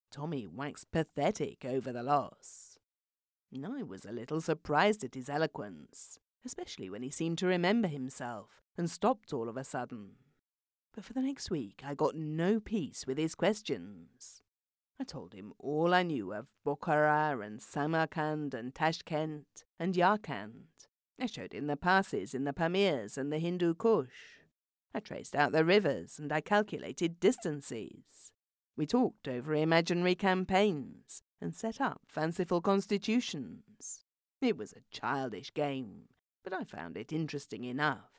Tommy waxed pathetic over the loss. I was a little surprised at his eloquence, especially when he seemed to remember himself and stopped all of a sudden. But for the next week I got no peace with his questions. I told him all I knew of Bokhara and Samarkand and Tashkent and Yarkand. I showed him the passes in the Pamirs and the Hindu Kush. I traced out the rivers and I calculated distances. We talked over imaginary campaigns and set up fanciful constitutions. It was a childish game, but I found it interesting enough.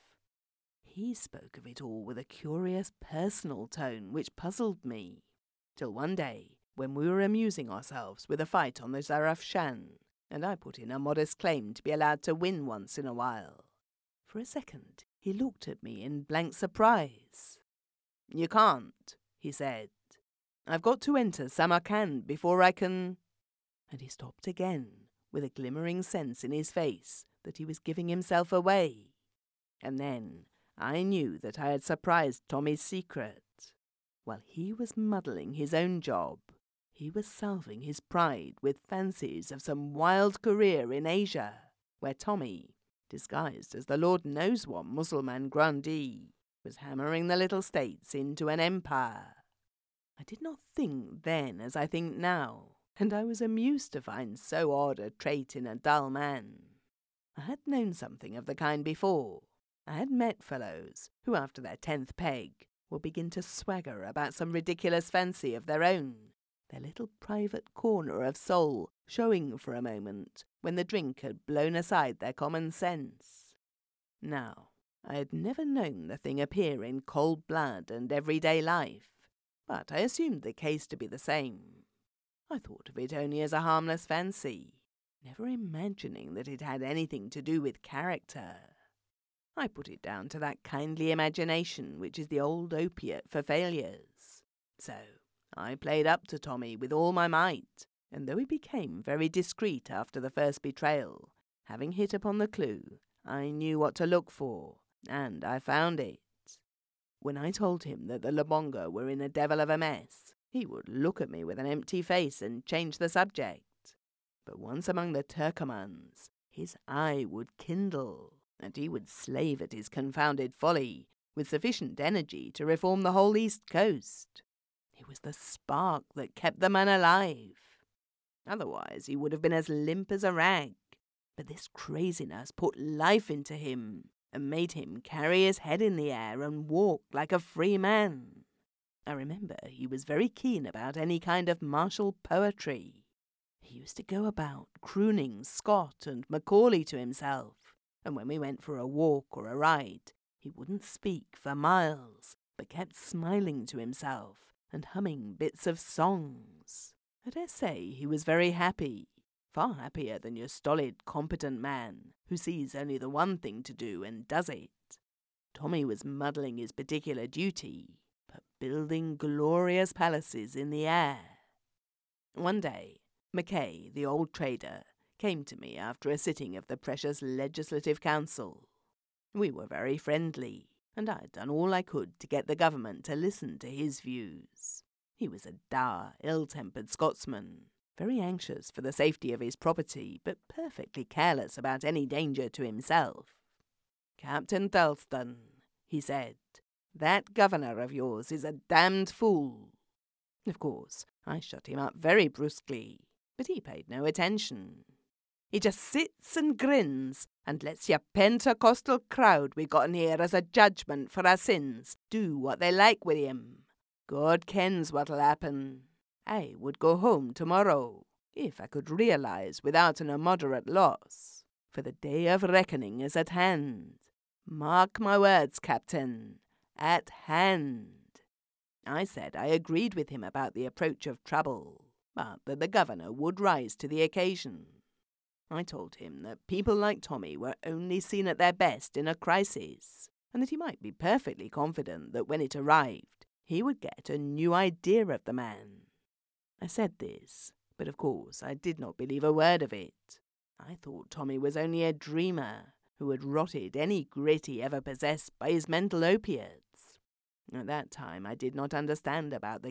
He spoke of it all with a curious personal tone which puzzled me, till one day, when we were amusing ourselves with a fight on the Zarafshan, and I put in a modest claim to be allowed to win once in a while. For a second he looked at me in blank surprise. "You can't," he said. "I've got to enter Samarkand before I can—" And he stopped again, with a glimmering sense in his face that he was giving himself away. And then I knew that I had surprised Tommy's secret. While he was muddling his own job, he was salving his pride with fancies of some wild career in Asia, where Tommy, disguised as the Lord knows what Mussulman grandee, was hammering the little states into an empire. I did not think then as I think now, and I was amused to find so odd a trait in a dull man. I had known something of the kind before. I had met fellows who, after their 10th peg, would begin to swagger about some ridiculous fancy of their own, their little private corner of soul showing for a moment when the drink had blown aside their common sense. Now, I had never known the thing appear in cold blood and everyday life, but I assumed the case to be the same. I thought of it only as a harmless fancy, never imagining that it had anything to do with character. I put it down to that kindly imagination which is the old opiate for failures. So I played up to Tommy with all my might, and though he became very discreet after the first betrayal, having hit upon the clue, I knew what to look for, and I found it. When I told him that the Lobonga were in a devil of a mess, he would look at me with an empty face and change the subject. But once among the Turkomans, his eye would kindle, and he would slave at his confounded folly with sufficient energy to reform the whole East Coast. It was the spark that kept the man alive. Otherwise he would have been as limp as a rag. But this craziness put life into him and made him carry his head in the air and walk like a free man. I remember he was very keen about any kind of martial poetry. He used to go about crooning Scott and Macaulay to himself, and when we went for a walk or a ride, he wouldn't speak for miles, but kept smiling to himself and humming bits of songs. I dare say he was very happy, far happier than your stolid, competent man who sees only the one thing to do and does it. Tommy was muddling his particular duty, but building glorious palaces in the air. One day, Mackay, the old trader, came to me after a sitting of the precious Legislative Council. We were very friendly, and I had done all I could to get the government to listen to his views. He was a dour, ill-tempered Scotsman, very anxious for the safety of his property, but perfectly careless about any danger to himself. "Captain Thelston," he said, "that governor of yours is a damned fool." Of course, I shut him up very brusquely, but he paid no attention. He just sits and grins and lets your Pentecostal crowd we gotten here as a judgment for our sins do what they like with him. God kens what'll happen. I would go home tomorrow, if I could realize without an immoderate loss, for the day of reckoning is at hand. Mark my words, Captain, at hand. I said I agreed with him about the approach of trouble, but that the governor would rise to the occasion. I told him that people like Tommy were only seen at their best in a crisis, and that he might be perfectly confident that when it arrived, he would get a new idea of the man. I said this, but of course I did not believe a word of it. I thought Tommy was only a dreamer who had rotted any grit he ever possessed by his mental opiates. At that time I did not understand about the